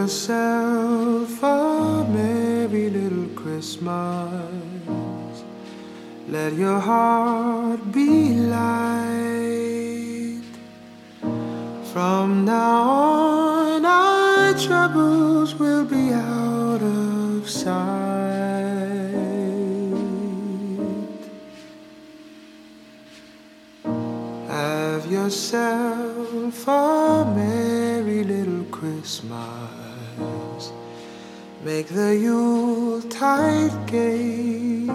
yourself a merry little Christmas. Let your heart be light. From now on, our troubles will be out of sight. Have yourself a merry little Christmas. Make the Yuletide gay.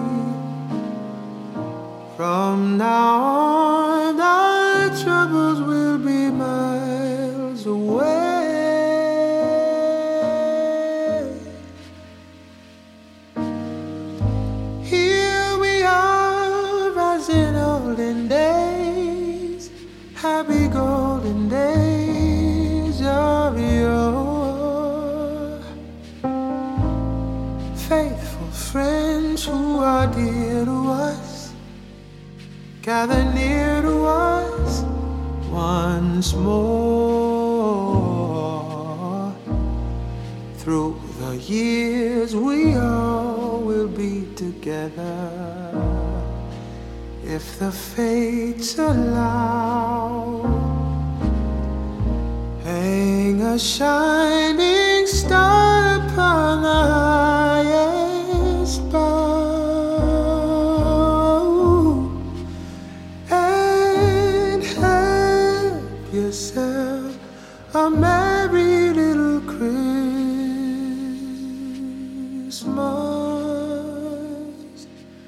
From now on, our troubles will be miles away. Here we are as in olden days, happy golden days of yore. Faithful friends who are dear to us, gather near to us once more. Through the years we all will be together, if the fates allow. Hang a shining star upon the highest bough, and have yourself a merry little Christmas.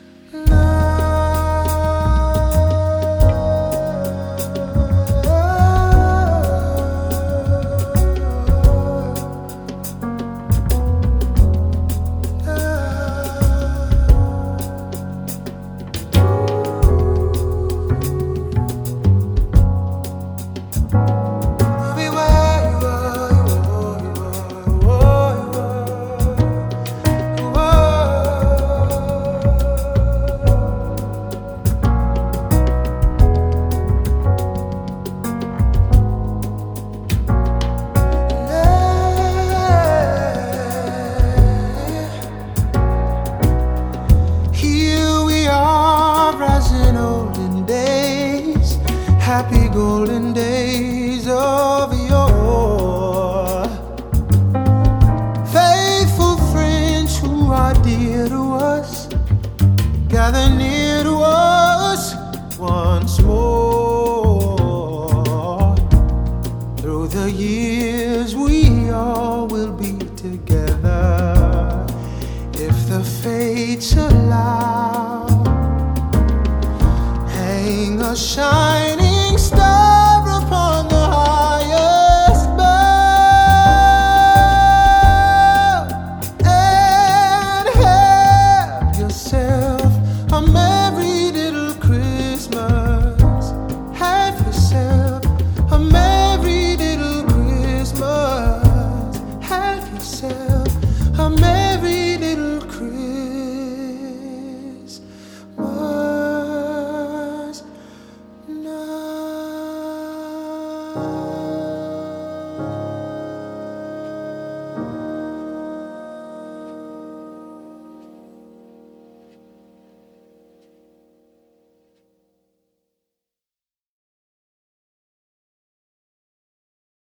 Happy golden days of yore. Faithful friends who are dear to us, gather near to us once more. Through the years we all will be together, if the fates